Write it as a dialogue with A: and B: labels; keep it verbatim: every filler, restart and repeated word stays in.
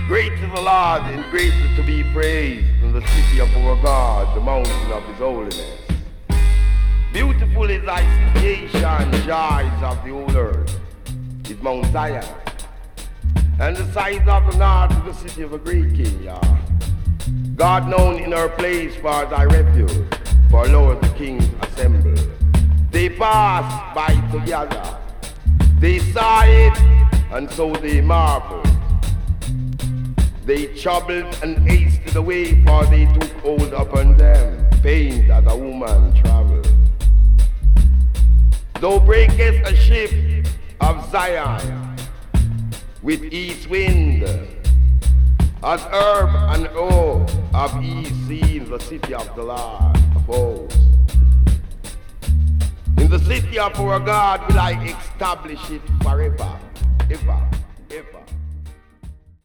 A: Great is the Lord and greatly to be praised in the city of our God, the mountain of his holiness. Beautiful is thy situation, joys of the whole earth, is Mount Zion. And the sides of the north is the city of a great king, Yah. God known in her place for thy refuge, for Lord the kings assemble. They passed by together, they saw it, and so they marveled. They troubled and hasted away, for they took hold upon them, pained as a woman travelled. Thou breakest a ship of Zion with east wind, as herb and oak of east sees the city of the Lord of hosts. In the city of our God will I establish it forever, ever, ever.